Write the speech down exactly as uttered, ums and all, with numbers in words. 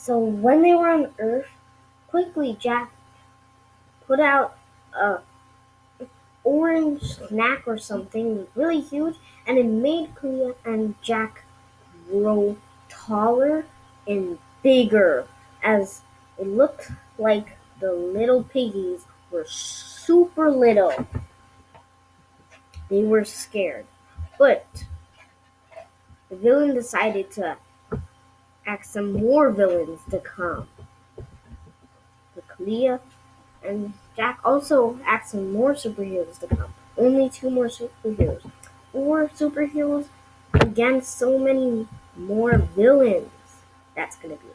So when they were on Earth, quickly Jack put out a orange snack or something really huge, and it made Clea and Jack grow taller and bigger as it looked like the little piggies were super little. They were scared, but the villain decided to ask some more villains to come. The Clea and Jack also asked some more superheroes to come. Only two more superheroes. Four superheroes against so many more villains. That's gonna be